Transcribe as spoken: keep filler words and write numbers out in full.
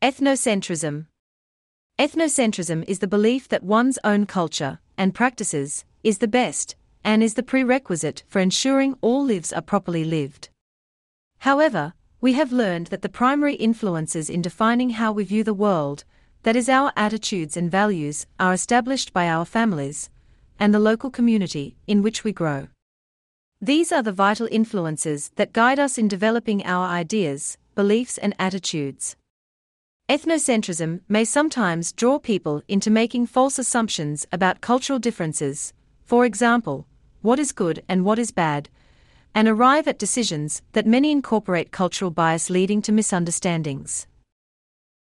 Ethnocentrism. Ethnocentrism is the belief that one's own culture and practices is the best and is the prerequisite for ensuring all lives are properly lived. However, we have learned that the primary influences in defining how we view the world, that is, our attitudes and values, are established by our families and the local community in which we grow. These are the vital influences that guide us in developing our ideas, beliefs, and attitudes. Ethnocentrism may sometimes draw people into making false assumptions about cultural differences, for example, what is good and what is bad, and arrive at decisions that many incorporate cultural bias, leading to misunderstandings.